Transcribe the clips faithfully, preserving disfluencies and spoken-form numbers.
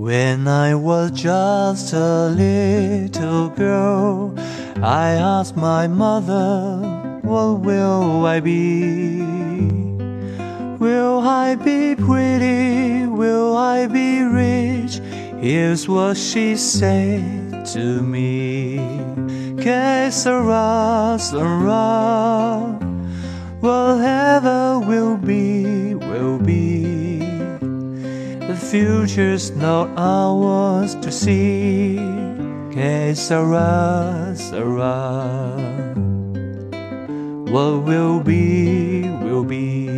When I was just a little girl, I asked my mother, what will I be? Will I be pretty? Will I be rich? Here's what she said to me. Que sera, sera, whatever will be, will be. The future's not ours to see. Que sera, sera, what will be, will be.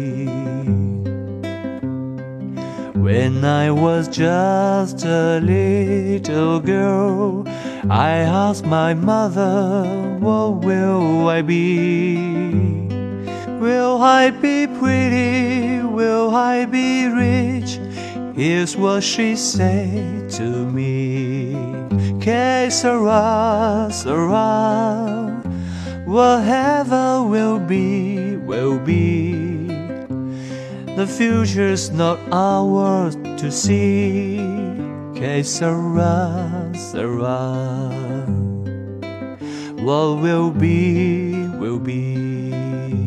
When I was just a little girl, I asked my mother, what will I be? Will I be pretty? Will I be rich? Here's what she said to me. Que sera, sera, whatever will be, will be. The future's not ours to see. Que sera, sera, what will be, will be.